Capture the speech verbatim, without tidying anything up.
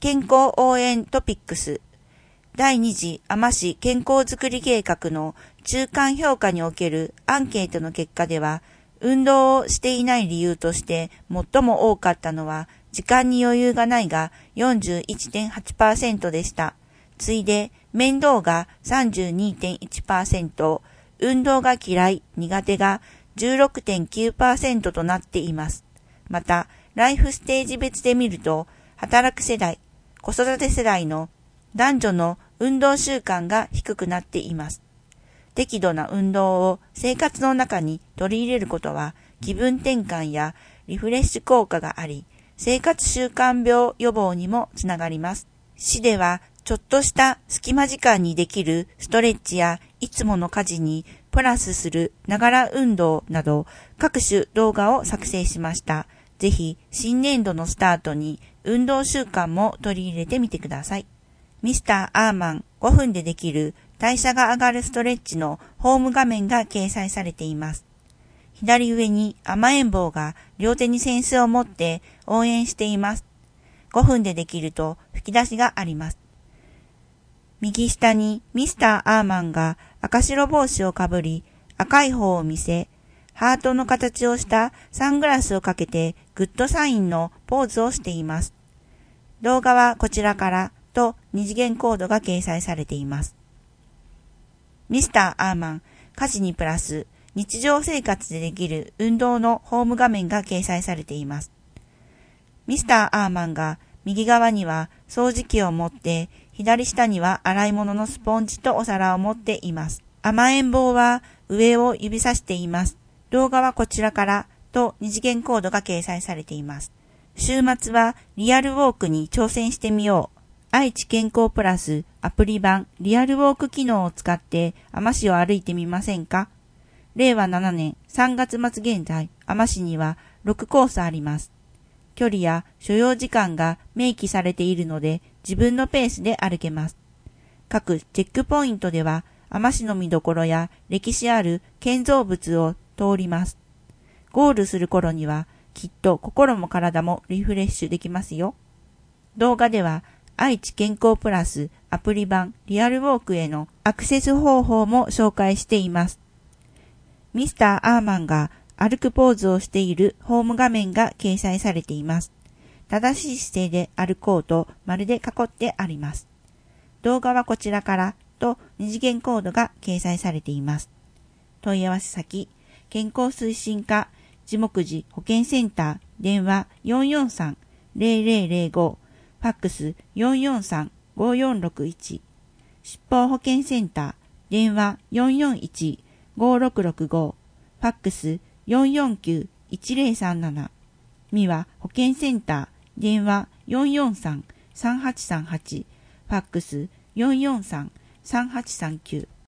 健康応援トピックスだいに次海士市健康づくり計画の中間評価におけるアンケートの結果では、運動をしていない理由として最も多かったのは、時間に余裕がないが よんじゅういってんはちパーセント でした。次いで、面倒が さんじゅうにてんいちパーセント、運動が嫌い、苦手が じゅうろくてんきゅうパーセント となっています。また、ライフステージ別で見ると、働く世代、子育て世代の男女の運動習慣が低くなっています。適度な運動を生活の中に取り入れることは気分転換やリフレッシュ効果があり、生活習慣病予防にもつながります。市ではちょっとした隙間時間にできるストレッチやいつもの家事にプラスするながら運動など各種動画を作成しました。ぜひ新年度のスタートに運動習慣も取り入れてみてください。ミスターアーマンごふんでできる代謝が上がるストレッチのホーム画面が掲載されています。左上に甘えん坊が両手に扇子を持って応援しています。ごふんでできると吹き出しがあります。右下にミスターアーマンが赤白帽子をかぶり、赤い方を見せ、ハートの形をしたサングラスをかけてグッドサインのポーズをしています。動画はこちらからと二次元コードが掲載されています。ミスターアーマン、家事にプラス日常生活でできる運動のホーム画面が掲載されています。ミスターアーマンが右側には掃除機を持って、左下には洗い物のスポンジとお皿を持っています。甘えん坊は上を指さしています。動画はこちらからと二次元コードが掲載されています。週末はリアルウォークに挑戦してみよう。愛知健康プラスアプリ版リアルウォーク機能を使って海士を歩いてみませんか？れいわななねんさんがつ末現在、海士にはろくコースあります。距離や所要時間が明記されているので自分のペースで歩けます。各チェックポイントでは海士の見どころや歴史ある建造物を通ります。ゴールする頃にはきっと心も体もリフレッシュできますよ。動画では愛知健康プラスアプリ版リアルウォークへのアクセス方法も紹介しています。ミスターアーマンが歩くポーズをしているホーム画面が掲載されています。正しい姿勢で歩こうと丸で囲ってあります。動画はこちらからと二次元コードが掲載されています。問い合わせ先、健康推進課、地目寺保健センター、電話 よんよんさんのぜろぜろぜろご、ファックス よんよんさんのごよんろくいち、疾病保健センター、電話 よんよんいちごろくろくご、ファックスよんよんきゅういちぜろさんなな、三輪保健センター、電話 よんよんさんのさんはちさんはち、ファックスよんよんさんのさんはちさんきゅう。